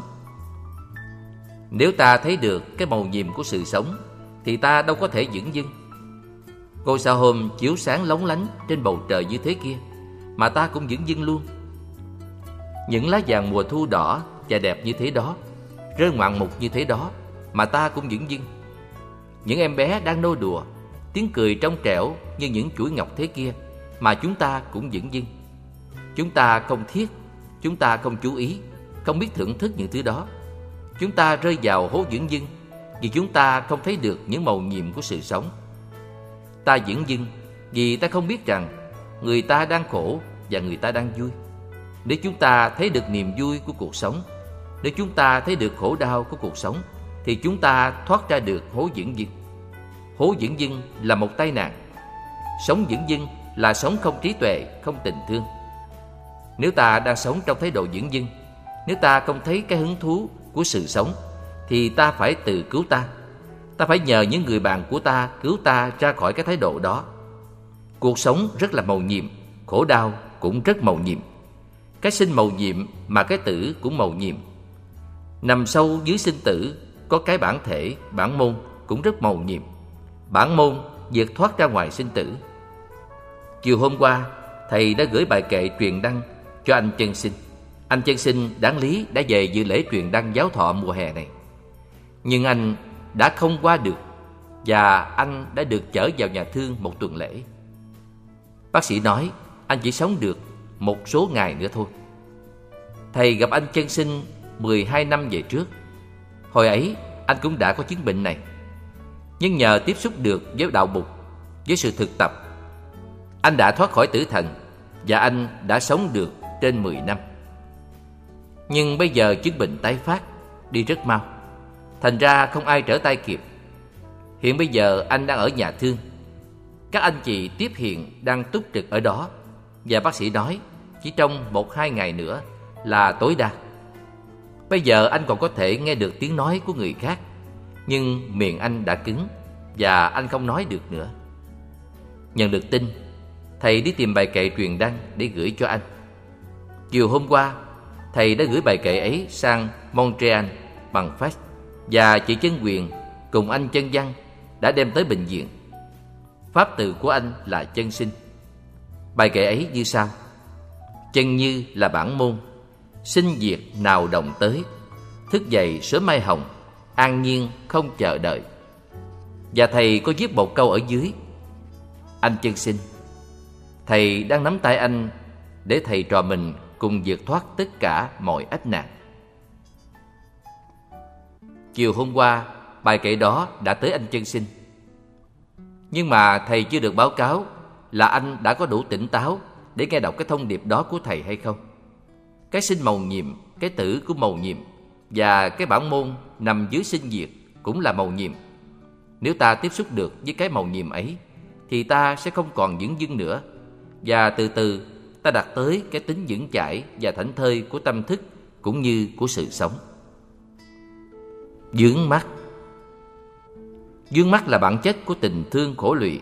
Nếu ta thấy được cái màu nhiệm của sự sống thì ta đâu có thể dửng dưng. Ngôi sao hôm chiếu sáng lóng lánh trên bầu trời như thế kia mà ta cũng dửng dưng luôn. Những lá vàng mùa thu đỏ và đẹp như thế đó, rơi ngoạn mục như thế đó mà ta cũng dửng dưng. Những em bé đang nô đùa, tiếng cười trong trẻo như những chuỗi ngọc thế kia mà chúng ta cũng dửng dưng. Chúng ta không thiết, chúng ta không chú ý, không biết thưởng thức những thứ đó. Chúng ta rơi vào hố dửng dưng vì chúng ta không thấy được những màu nhiệm của sự sống. Ta dửng dưng vì ta không biết rằng người ta đang khổ và người ta đang vui. Nếu chúng ta thấy được niềm vui của cuộc sống, nếu chúng ta thấy được khổ đau của cuộc sống, thì chúng ta thoát ra được hố dửng dưng. Hố dửng dưng là một tai nạn. Sống dửng dưng là sống không trí tuệ, không tình thương. Nếu ta đang sống trong thái độ dửng dưng, nếu ta không thấy cái hứng thú của sự sống, thì ta phải tự cứu ta. Ta phải nhờ những người bạn của ta cứu ta ra khỏi cái thái độ đó. Cuộc sống rất là màu nhiệm, khổ đau cũng rất màu nhiệm. Cái sinh màu nhiệm mà cái tử cũng màu nhiệm. Nằm sâu dưới sinh tử có cái bản thể, bản môn cũng rất màu nhiệm. Bản môn vượt thoát ra ngoài sinh tử. Chiều hôm qua, thầy đã gửi bài kệ truyền đăng cho anh Chân Sinh. Anh Chân Sinh đáng lý đã về dự lễ truyền đăng giáo thọ mùa hè này, nhưng anh đã không qua được và anh đã được chở vào nhà thương một tuần lễ. Bác sĩ nói anh chỉ sống được một số ngày nữa thôi. Thầy gặp anh Chân Sinh mười hai năm về trước. Hồi ấy anh cũng đã có chứng bệnh này, nhưng nhờ tiếp xúc được với đạo Bụt, với sự thực tập, anh đã thoát khỏi tử thần và anh đã sống được trên mười năm. Nhưng bây giờ chứng bệnh tái phát, đi rất mau, thành ra không ai trở tay kịp. Hiện bây giờ anh đang ở nhà thương. Các anh chị tiếp hiện đang túc trực ở đó, và bác sĩ nói chỉ trong một hai ngày nữa là tối đa. Bây giờ anh còn có thể nghe được tiếng nói của người khác, nhưng miệng anh đã cứng và anh không nói được nữa. Nhận được tin, thầy đi tìm bài kệ truyền đăng để gửi cho anh. Chiều hôm qua, thầy đã gửi bài kệ ấy sang Montreal bằng fax, và chị Chân Quyền cùng anh Chân Văn đã đem tới bệnh viện. Pháp từ của anh là Chân Sinh. Bài kệ ấy như sau: chân như là bản môn, sinh diệt nào đồng tới, thức dậy sớm mai hồng, an nhiên không chờ đợi. Và thầy có viết một câu ở dưới: anh Chân Sinh, thầy đang nắm tay anh để thầy trò mình cùng vượt thoát tất cả mọi ách nạn. Chiều hôm qua, bài kệ đó đã tới anh Chân Sinh, nhưng mà thầy chưa được báo cáo là anh đã có đủ tỉnh táo để nghe đọc cái thông điệp đó của thầy hay không. Cái sinh màu nhiệm, cái tử của màu nhiệm, và cái bản môn nằm dưới sinh diệt cũng là màu nhiệm. Nếu ta tiếp xúc được với cái màu nhiệm ấy, thì ta sẽ không còn dửng dưng nữa, và từ từ ta đạt tới cái tính vững chãi và thảnh thơi của tâm thức cũng như của sự sống. Vướng mắc. Vướng mắc là bản chất của tình thương khổ lụy.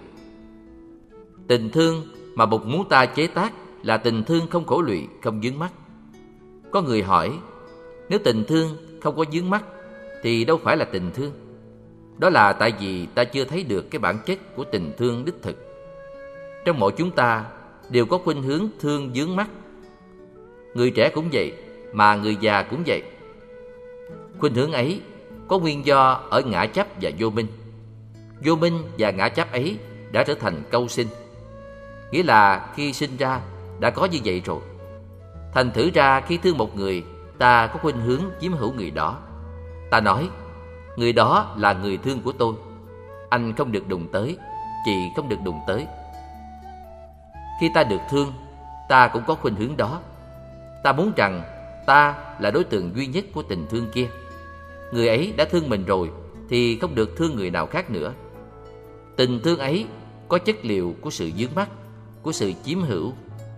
Tình thương mà Bụt muốn ta chế tác là tình thương không khổ lụy, không vướng mắc. Có người hỏi, nếu tình thương không có vướng mắc thì đâu phải là tình thương. Đó là tại vì ta chưa thấy được cái bản chất của tình thương đích thực. Trong mỗi chúng ta đều có khuynh hướng thương vướng mắc. Người trẻ cũng vậy, mà người già cũng vậy. Khuynh hướng ấy có nguyên do ở ngã chấp và vô minh. Vô minh và ngã chấp ấy đã trở thành câu sinh, nghĩa là khi sinh ra đã có như vậy rồi. Thành thử ra khi thương một người, ta có khuynh hướng chiếm hữu người đó. Ta nói, người đó là người thương của tôi, anh không được đụng tới, chị không được đụng tới. Khi ta được thương, ta cũng có khuynh hướng đó. Ta muốn rằng ta là đối tượng duy nhất của tình thương kia. Người ấy đã thương mình rồi thì không được thương người nào khác nữa. Tình thương ấy có chất liệu của sự vướng mắc, của sự chiếm hữu.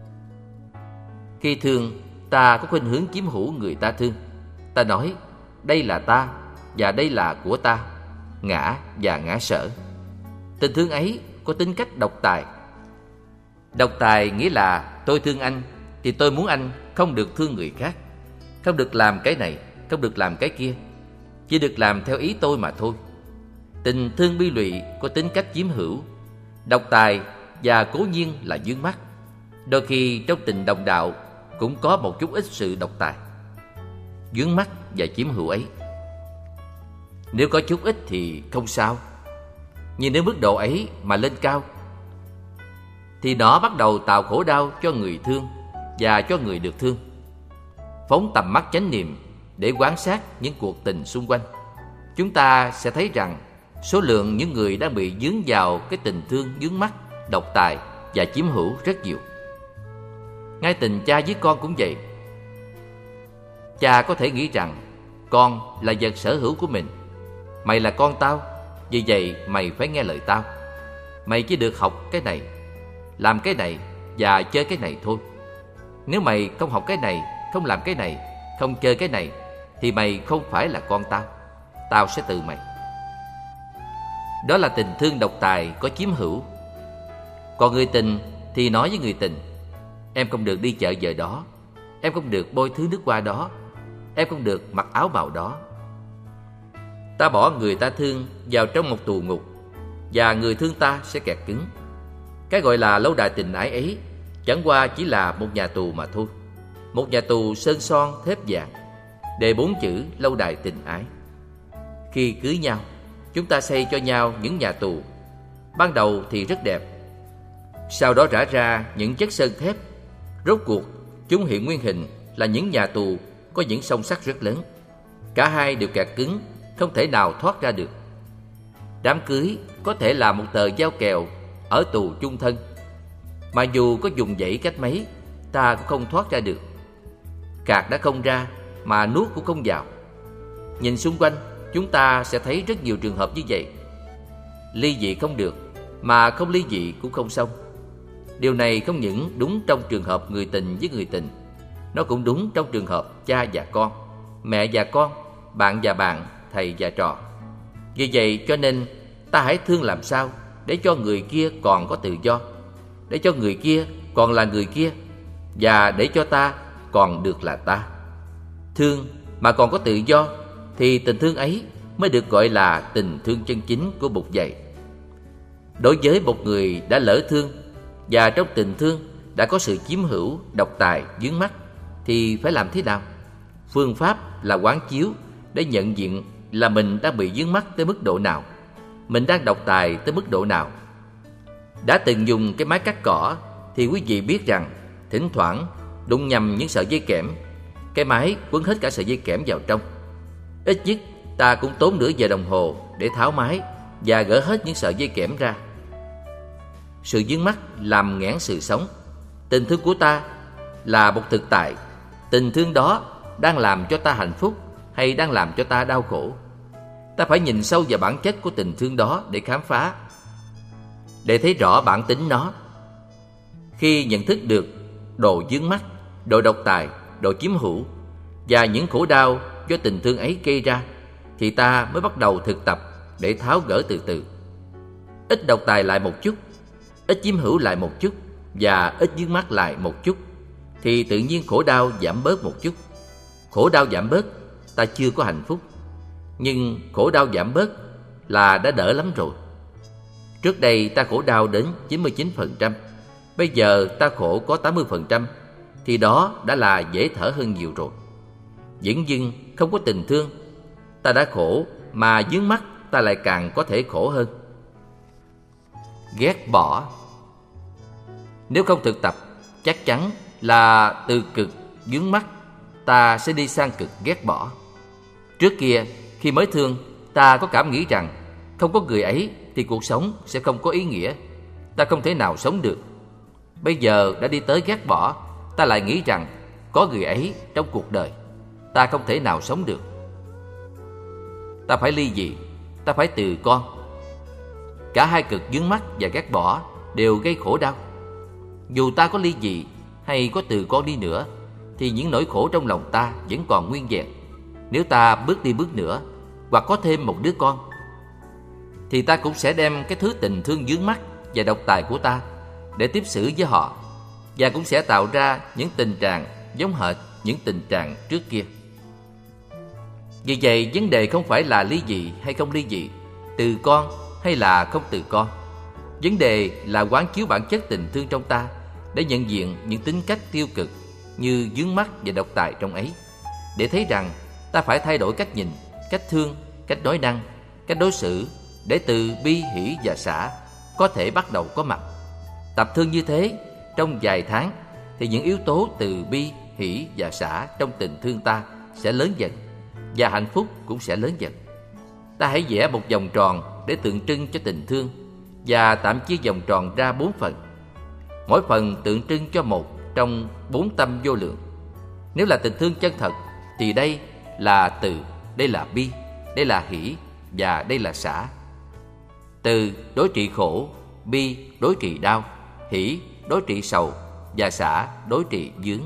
Khi thương, ta có khuynh hướng chiếm hữu người ta thương. Ta nói, đây là ta và đây là của ta, ngã và ngã sở. Tình thương ấy có tính cách độc tài. Độc tài nghĩa là tôi thương anh thì tôi muốn anh không được thương người khác, không được làm cái này, không được làm cái kia, chỉ được làm theo ý tôi mà thôi. Tình thương bi lụy có tính cách chiếm hữu, độc tài và cố nhiên là vướng mắc. Đôi khi trong tình đồng đạo cũng có một chút ít sự độc tài, vướng mắc và chiếm hữu ấy. Nếu có chút ít thì không sao, nhưng nếu mức độ ấy mà lên cao thì nó bắt đầu tạo khổ đau cho người thương và cho người được thương. Phóng tầm mắt chánh niệm để quan sát những cuộc tình xung quanh, chúng ta sẽ thấy rằng số lượng những người đang bị dướng vào cái tình thương vướng mắc, độc tài và chiếm hữu rất nhiều. Ngay tình cha với con cũng vậy. Cha có thể nghĩ rằng con là vật sở hữu của mình. Mày là con tao, vì vậy mày phải nghe lời tao. Mày chỉ được học cái này, làm cái này và chơi cái này thôi. Nếu mày không học cái này, không làm cái này, không chơi cái này thì mày không phải là con tao. Tao sẽ từ mày. Đó là tình thương độc tài có chiếm hữu. Còn người tình thì nói với người tình, em không được đi chợ giờ đó, em không được bôi thứ nước hoa đó, em không được mặc áo màu đó. Ta bỏ người ta thương vào trong một tù ngục, và người thương ta sẽ kẹt cứng. Cái gọi là lâu đài tình ái ấy chẳng qua chỉ là một nhà tù mà thôi. Một nhà tù sơn son thép vàng, đề bốn chữ lâu đài tình ái. Khi cưới nhau, chúng ta xây cho nhau những nhà tù. Ban đầu thì rất đẹp, sau đó rã ra những chất sơn thép. Rốt cuộc chúng hiện nguyên hình là những nhà tù có những song sắt rất lớn. Cả hai đều kẹt cứng, không thể nào thoát ra được. Đám cưới có thể là một tờ giao kèo ở tù chung thân, mà dù có dùng dãy cách mấy, ta cũng không thoát ra được. Cạc đã không ra mà nuốt cũng không vào. Nhìn xung quanh, chúng ta sẽ thấy rất nhiều trường hợp như vậy. Ly dị không được, mà không ly dị cũng không xong. Điều này không những đúng trong trường hợp người tình với người tình, nó cũng đúng trong trường hợp cha và con, mẹ và con, bạn và bạn, thầy và trò. Vì vậy cho nên ta hãy thương làm sao để cho người kia còn có tự do, để cho người kia còn là người kia, và để cho ta còn được là ta. Thương mà còn có tự do thì tình thương ấy mới được gọi là tình thương chân chính của Bụt dạy. Đối với một người đã lỡ thương và trong tình thương đã có sự chiếm hữu, độc tài, vướng mắc thì phải làm thế nào? Phương pháp là quán chiếu để nhận diện là mình đang bị vướng mắc tới mức độ nào, mình đang độc tài tới mức độ nào. Đã từng dùng cái máy cắt cỏ thì quý vị biết rằng thỉnh thoảng đụng nhầm những sợi dây kẽm, cái máy quấn hết cả sợi dây kẽm vào trong. Ít nhất ta cũng tốn nửa giờ đồng hồ để tháo máy và gỡ hết những sợi dây kẽm ra. Sự vướng mắc làm nghẽn sự sống. Tình thương của ta là một thực tại. Tình thương đó đang làm cho ta hạnh phúc hay đang làm cho ta đau khổ? Ta phải nhìn sâu vào bản chất của tình thương đó để khám phá, để thấy rõ bản tính nó. Khi nhận thức được độ vướng mắc, độ độc tài, độ chiếm hữu và những khổ đau do tình thương ấy gây ra, thì ta mới bắt đầu thực tập để tháo gỡ từ từ. Ít độc tài lại một chút, ít chiếm hữu lại một chút và ít vướng mắc lại một chút, thì tự nhiên khổ đau giảm bớt một chút. Khổ đau giảm bớt, ta chưa có hạnh phúc, nhưng khổ đau giảm bớt là đã đỡ lắm rồi. Trước đây ta khổ đau đến chín mươi chín phần trăm, bây giờ ta khổ có tám mươi phần trăm, thì đó đã là dễ thở hơn nhiều rồi. Dửng dưng không có tình thương, ta đã khổ, mà vướng mắc ta lại càng có thể khổ hơn. Ghét bỏ. Nếu không thực tập, chắc chắn là từ cực vướng mắc ta sẽ đi sang cực ghét bỏ. Trước kia, khi mới thương, ta có cảm nghĩ rằng không có người ấy thì cuộc sống sẽ không có ý nghĩa, ta không thể nào sống được. Bây giờ đã đi tới ghét bỏ, ta lại nghĩ rằng có người ấy trong cuộc đời, ta không thể nào sống được. Ta phải ly dị, ta phải từ con. Cả hai cực vướng mắc và ghét bỏ đều gây khổ đau. Dù ta có ly dị hay có từ con đi nữa, thì những nỗi khổ trong lòng ta vẫn còn nguyên vẹn. Nếu ta bước đi bước nữa, hoặc có thêm một đứa con, thì ta cũng sẽ đem cái thứ tình thương vướng mắc và độc tài của ta để tiếp xử với họ, và cũng sẽ tạo ra những tình trạng giống hệt những tình trạng trước kia. Vì vậy, vấn đề không phải là ly dị hay không ly dị, từ con hay là không từ con. Vấn đề là quán chiếu bản chất tình thương trong ta để nhận diện những tính cách tiêu cực như vướng mắc và độc tài trong ấy, để thấy rằng ta phải thay đổi cách nhìn, cách thương, cách nói năng, cách đối xử, để từ bi, hỷ và xả có thể bắt đầu có mặt. Tập thương như thế trong vài tháng, thì những yếu tố từ bi, hỷ và xả trong tình thương ta sẽ lớn dần, và hạnh phúc cũng sẽ lớn dần. Ta hãy vẽ một vòng tròn để tượng trưng cho tình thương, và tạm chia vòng tròn ra bốn phần. Mỗi phần tượng trưng cho một trong bốn tâm vô lượng. Nếu là tình thương chân thật, thì đây là từ, đây là bi, đây là hỷ và đây là xả. Từ đối trị khổ, bi đối trị đau, hỷ đối trị sầu và xả đối trị vướng.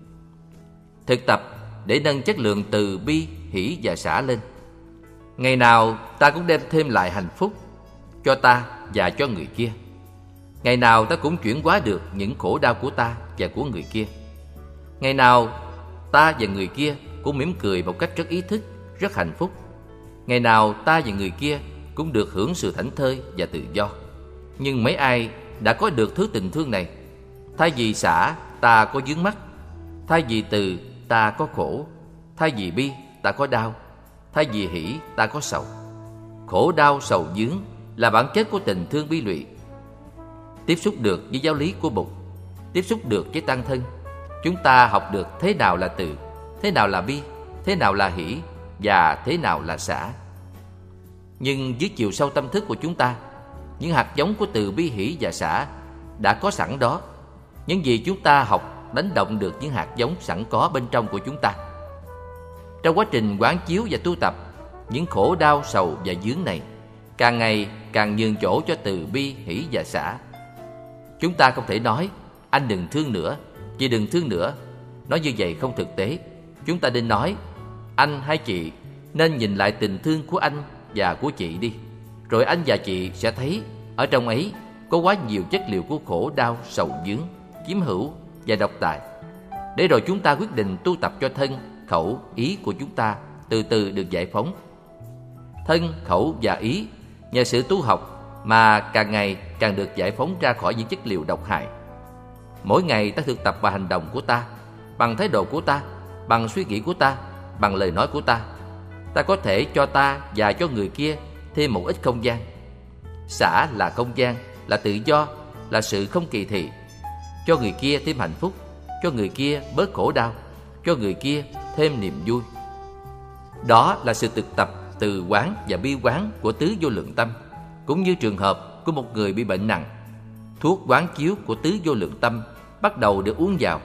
Thực tập để nâng chất lượng từ bi, hỷ và xả lên. Ngày nào ta cũng đem thêm lại hạnh phúc cho ta và cho người kia. Ngày nào ta cũng chuyển hóa được những khổ đau của ta và của người kia. Ngày nào ta và người kia cũng mỉm cười một cách rất ý thức, rất hạnh phúc. Ngày nào ta và người kia cũng được hưởng sự thảnh thơi và tự do. Nhưng mấy ai đã có được thứ tình thương này? Thay vì xả, ta có vướng mắc. Thay vì từ, ta có khổ. Thay vì bi, ta có đau. Thay vì hỷ, ta có sầu. Khổ đau sầu vướng là bản chất của tình thương bi lụy. Tiếp xúc được với giáo lý của Bụt, tiếp xúc được với tăng thân, chúng ta học được thế nào là từ, thế nào là bi, thế nào là hỷ và thế nào là xả. Nhưng dưới chiều sâu tâm thức của chúng ta, những hạt giống của từ bi, hỷ và xả đã có sẵn đó. Những gì chúng ta học đánh động được những hạt giống sẵn có bên trong của chúng ta. Trong quá trình quán chiếu và tu tập, những khổ đau sầu và vướng này càng ngày càng nhường chỗ cho từ bi, hỷ và xả. Chúng ta không thể nói anh đừng thương nữa, chị đừng thương nữa. Nói như vậy không thực tế. Chúng ta nên nói anh hay chị nên nhìn lại tình thương của anh và của chị đi. Rồi anh và chị sẽ thấy ở trong ấy có quá nhiều chất liệu của khổ đau, sầu vướng, chiếm hữu và độc tài. Để rồi chúng ta quyết định tu tập cho thân, khẩu, ý của chúng ta từ từ được giải phóng. Thân, khẩu và ý nhờ sự tu học mà càng ngày càng được giải phóng ra khỏi những chất liệu độc hại. Mỗi ngày ta thực tập bằng hành động của ta, bằng thái độ của ta, bằng suy nghĩ của ta, bằng lời nói của ta. Ta có thể cho ta và cho người kia thêm một ít không gian. Xả là không gian, là tự do, là sự không kỳ thị. Cho người kia thêm hạnh phúc, cho người kia bớt khổ đau, cho người kia thêm niềm vui. Đó là sự thực tập từ quán và bi quán của tứ vô lượng tâm. Cũng như trường hợp của một người bị bệnh nặng, thuốc quán chiếu của tứ vô lượng tâm bắt đầu được uống vào.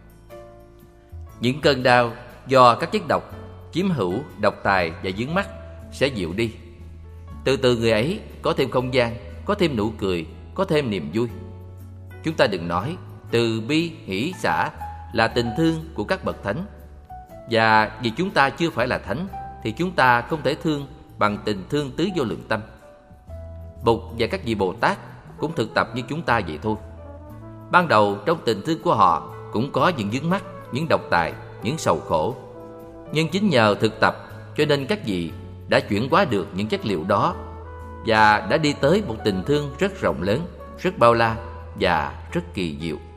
Những cơn đau do các chất độc, chiếm hữu, độc tài và vướng mắc sẽ dịu đi. Từ từ người ấy có thêm không gian, có thêm nụ cười, có thêm niềm vui. Chúng ta đừng nói từ bi, hỷ, xả là tình thương của các bậc thánh. Và vì chúng ta chưa phải là thánh thì chúng ta không thể thương bằng tình thương tứ vô lượng tâm. Bụt và các vị Bồ Tát cũng thực tập như chúng ta vậy thôi. Ban đầu trong tình thương của họ cũng có những vướng mắc, những độc tài, những sầu khổ. Nhưng chính nhờ thực tập cho nên các vị đã chuyển hóa được những chất liệu đó và đã đi tới một tình thương rất rộng lớn, rất bao la và rất kỳ diệu.